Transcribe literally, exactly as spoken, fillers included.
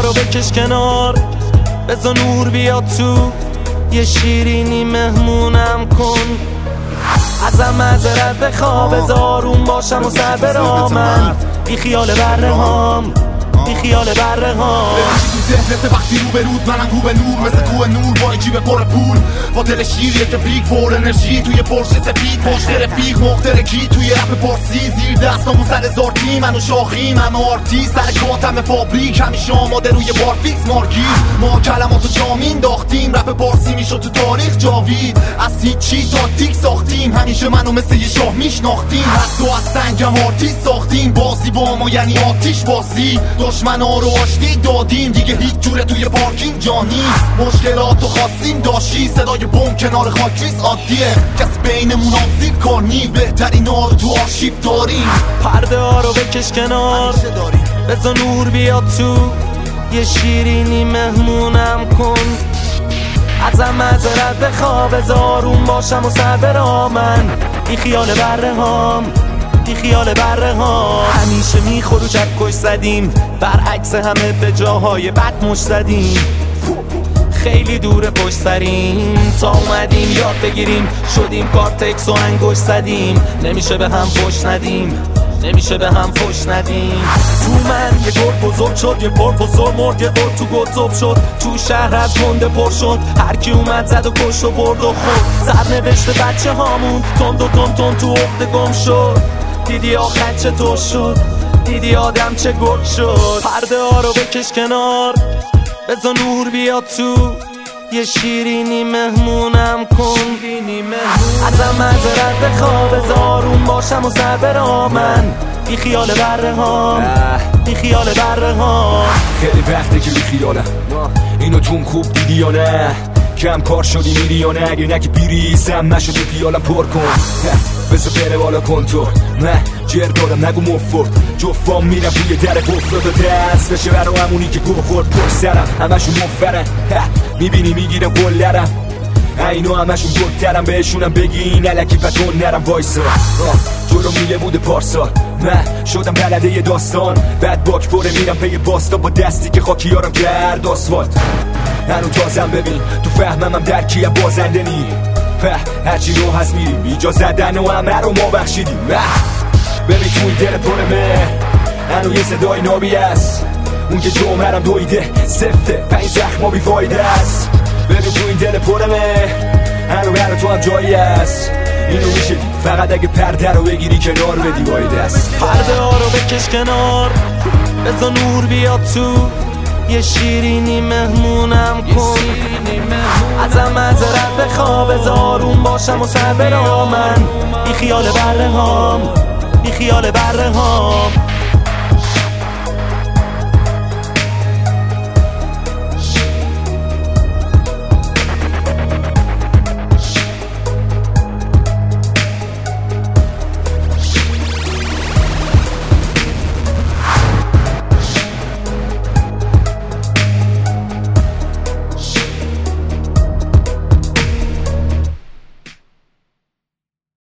رو بکش کنار، بذار نور بیاد تو، یه شیرینی مهمونم کن. ازم معذرت بخوا، بذار آروم باشم و سر برا من، بی خیال بره هام، بی خیال بره هام. ذهنت وقتی رو به رود، منم رو به نور، مثل کوه نور با جیب پر پول، با دل شیریه که پیک پر انرژی، توی پرشه سفید پشت رفیق مخترکی، توی رپ پارسی زیر دستامون سر زارتی، منو شاخیم همه آرتی، سر کاتم فابریک همیشه آماده روی بار فیکس مارگیر. ما کلماتو جامین داختیم، رپ پارسی میشد تو تاریخ جاوید، از هیچی تاکتیک ساختیم، همیشه منو مثل یه شاه میشناختیم، حتی از سنگم آرتیست ساختیم، بازی با ما یعنی آتیش بازی، دشمنا رو آشتی دادیم، دیگه هیچ جوره توی پارکینگ جا نیست، مشکلاتو خواستیم داشتی، صدای بم کنار خاکریز عادیه، کسی بینمون آمزید کار نی، بهترین ها رو تو آرشیو داریم. پرده ها رو بکش کنار، بذار نور بیاد تو، یه شیرینی مهمونم کن. ازم معذرت بخوا، بذار آروم باشم و سر برا من، بی خیال بره هام، بی خیال بره ها. همیشه میخور و چکش زدیم، برعکس همه به جاهای بد مش زدیم، خیلی دور پشت سریم، تا اومدیم یاد بگیریم، شدیم کارتکس و انگوش زدیم، نمیشه به هم فش ندیم، نمیشه به هم فش ندیم. تو من یه گرد بزرگ شد، یه پرفسور مرد، یه قرد تو گذب شد، تو شهر از گنده پر شد، هر کی اومد زد و کشت و برد و خود، سرنوشت بچه هامون تند و تند تند تو عقده گم شد، دیدی آخر چطور شد، دیدی آدم چه گرد شد. پرده ها رو بکش کنار، بذار نور بیاد تو، یه شیرینی مهمونم کن. ازم معذرت بخوا، بذار آروم باشم و سر برا من، بی خیال بره هام، بی خیال بره هام. خیلی وقته که بی خیالم، اینو توم خوب دیدی یا نه؟ کم کار شدی میری یا نه؟ اگه نگه بیریزم نشدی پیالم پر کن، بذار بره بالا کن تو، نه جر دادم نگو مفت، جفام میرم توی در گفت تا دست بشه برا همونی که گوه خورد پر سرم، همشون مفرن میبینی میگیرم گلرم، اینو همشون گلترم، بهشونم بگی این علکی پتون نرم وایسا، جلو میله بوده پارسال، من شدم بلده یه داستان، بعد باک پره میرم پی باستا، با دستی که خاکیارم کرد آسفالت، هنو تازم ببین تو فهمم هم درکی هم بازنده نی، هرچی رو هست میریم ایجا زدن و همه رو ما بخشیدیم، ببین تو این دل پرمه هنو یه صدای نابی است، اون که جمعرم دویده سفته پنج زخم و بیفایده است، ببین تو این دل پرمه هنو برا تو هم جایی است، اینو میشه دید فقط اگه پرده رو بگیری کنار بدی وایده است. پرده ها رو بکش کنار، بذار نور بیاد تو، یه شیرینی مهمونم کن. ازم معذرت بخوا، بذار آروم باشم و سر برا من، بی خیال بره هام، بی خیال بره هام.